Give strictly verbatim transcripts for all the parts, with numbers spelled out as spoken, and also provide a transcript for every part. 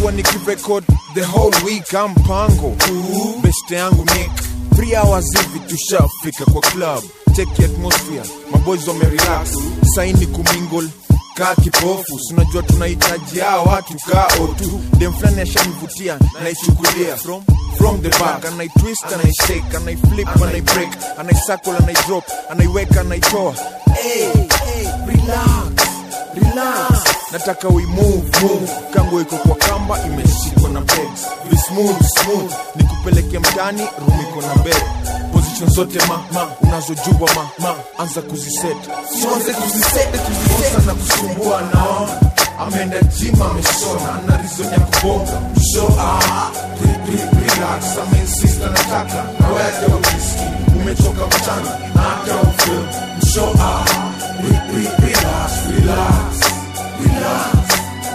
nimekuwa nikirecord the whole week. Ampango best yangu Nick, three hours hivi tushafika kwa club. Check the atmosphere, maboys wame relax. Saini kumingle kaa kipofu, unajua tunahitaji hao watu kao tu. Dem flani ashanivutia na ichukulia from from the back, and I twist and I shake and I flip and I break and I circle and I drop and I wake and I toa. Hey, hey, relax, relax. Nataka we move, move. Kango iko kwa kamba, imeshikwa na pegs. Be smooth, smooth. Nikupeleke mtani, room iko na bed. Position zote ma, ma. Unazojua ma, ma. Anza kuziset. Sianze kuziset, kuziset. Kosa na kusumbua naona. Ameenda gym, ameshona. Ana reason ya kubonga. Show ah, re, re, relax. Ame insist anataka. Na wewe ukiski. Umechoka mchana. Na hata ufeel. Show ah, re, re, relax, relax. Relax,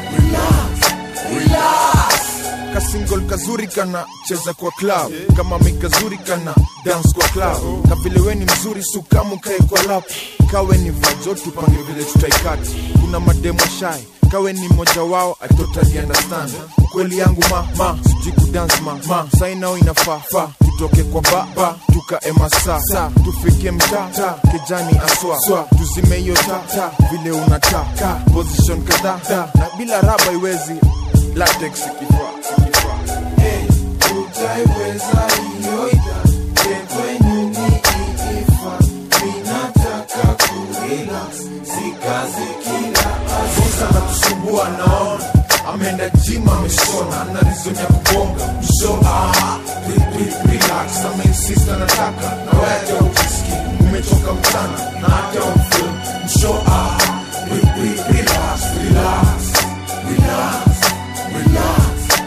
relax, relax. Kasingle kazuri kana cheza kwa club, kama mikazuri kana dance kwa club. Kavile we ni mzuri sukamu kae kwa lap. Kawe ni vajo tupange vile tutaikati. Kuna mademo shy, kawe ni moja wao, I totally understand. Ukweli yangu ma, ma, sijui kudance ma, ma. Sai nao inafaa, fa, tutoke kwa ba, ba. Tuka ema sa, sa, tufike mta, ta. Kejani aswa, swa, tuzime yo ta, ta. Vile unataka, position kada, da. Na bila raba iwezi, latex ikifaa, ikifaa. Hey, utaiweza hiyo ida. Tekwe nyuni iifa. Minataka kurelax. Sikazi kila aziza na kusumbua naona. Ameenda gym, ameshona. Ana reason ya kubonga. Show ah, re, re, relax. Ame insist anataka. Na wewe ukiski. Umechoka mchana. Na hata ufeel. Show ah, re, re, relax, relax, relax, relax,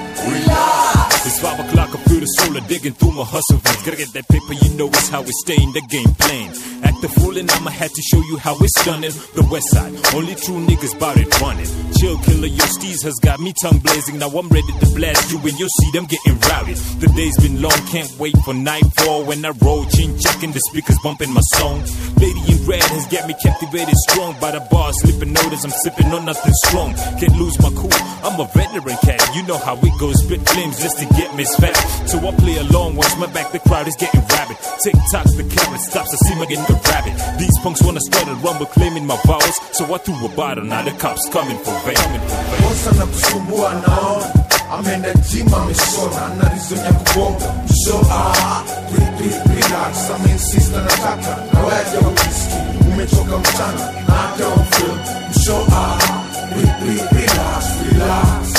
relax. It's five o'clock, I feel the solar digging through my hustle veins. Gotta get that paper, you know it's how we stay in the game plan. Act the fool and I'ma have to show you how it's done in the west side. Only true niggas bout it running. Chill killer, your steez has got me tongue blazing. Now I'm ready to blast you and you'll see them getting routed. The day's been long, can't wait for nightfall. When I roll, chin checking, the speakers bumping my song. Lady in red has got me captivated strong. By the bar, slipping notice, I'm sipping on nothing strong. Can't lose my cool, I'm a veteran cat. You know how it goes, spit flames just to get Miss Fat. So I play along, watch my back, the crowd is getting rabid. Tick tock, the camera stops, I see my getting the rabbit. These punks wanna start a rumble, claiming my vowels. So I threw a bottle, now the cops coming for vain. Kosa na kusumbua naona. Ameenda gym, ameshona. Ana reason ya kubonga. Show ah, re, re, relax. Ame insist anataka. Na wewe ukiski. Umechoka mchana. Na hata ufeel. Show ah, re, re, relax, relax,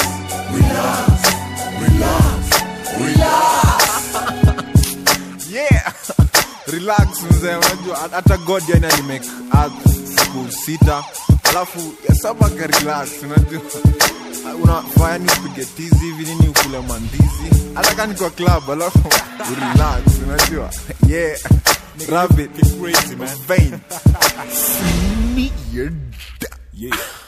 relax, relax, relax. Yeah. Relax mzee, unajua hata God yani alimake earth siku sita. Alafu ya saba ka relax, unajua unafanya upige tizi hivi nini ukule mandizi. Hata kani kwa club alafu relax, unajua. Yeah. Rabbit crazy man. Vain. Yeah.